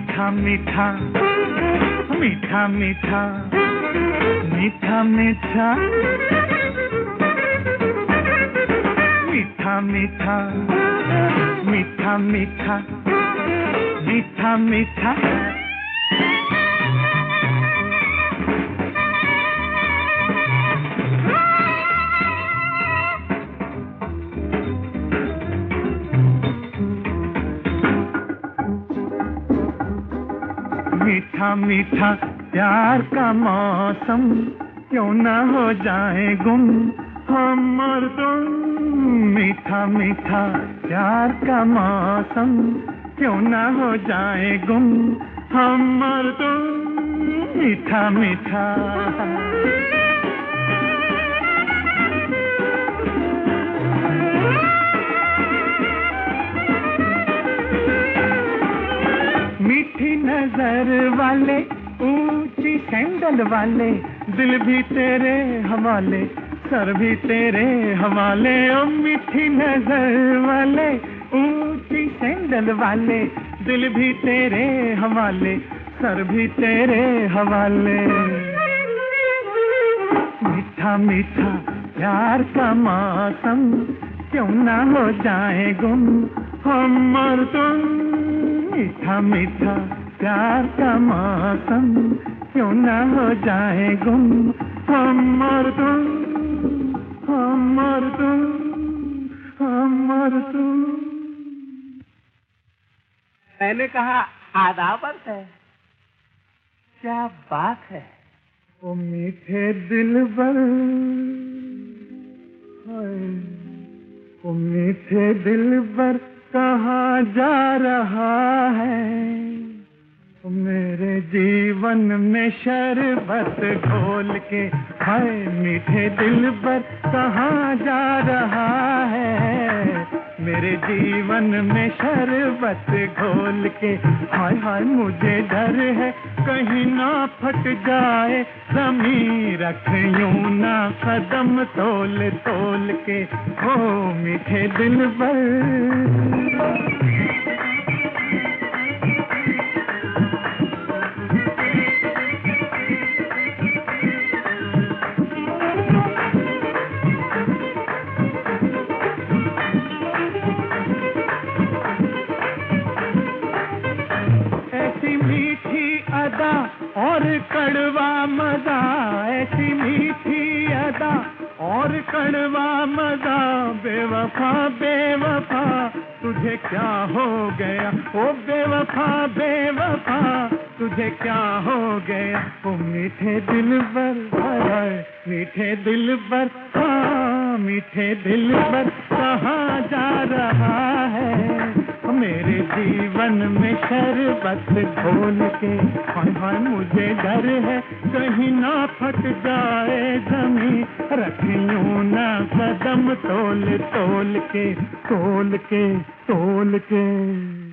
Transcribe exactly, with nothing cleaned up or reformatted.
मीठा मीठा मीठा मीठा मीठा मीठा मीठा मीठा मीठा मीठा मीठा मीठा मीठा मीठा प्यार का मौसम क्यों ना हो जाए गुम हम और तुम। मीठा मीठा प्यार का मौसम क्यों ना हो जाए गुम हम और तुम। मीठा मीठा मीठी नजर वाले ऊंची सैंडल वाले दिल भी तेरे हवाले सर भी तेरे हवाले। ओ मीठी नजर वाले ऊंची सैंडल वाले दिल भी तेरे हवाले सर भी तेरे हवाले। मीठा मीठा प्यार का मौसम क्यों ना हो जाए गुम हम और तुम। मीठा मीठा प्यार का मौसम क्यों ना हो जाए गुम हम और तुम हम और तुम हम और तुम। मैंने कहा आधा वर्ष है। क्या बात है। ओ मीठे दिलबर ओ मीठे दिलबर कहाँ जा रहा है। मेरे जीवन में शरबत घोल के हाय मीठे दिलबर कहाँ जा रहा है। मेरे जीवन में शरबत घोल के हाय हाय मुझे डर है कहीं ना फट जाए ज़मीं रख यूं ना कदम तोल तोल के हो मीठे दिलबर। और कड़वा मजा ऐसी मीठी अदा और कड़वा मजा बेवफा बेवफा तुझे क्या हो गया ओ बेवफा बेवफा तुझे क्या हो गया। ओ मीठे दिलबर हाय मीठे दिलबर हाँ मीठे दिलबर कहाँ जा रहा है। मेरे जीवन में शरबत घोल के हाय हाय मुझे डर है कहीं ना फट जाए ज़मीं रख यूं ना कदम तोल तोल के तोल के तोल के।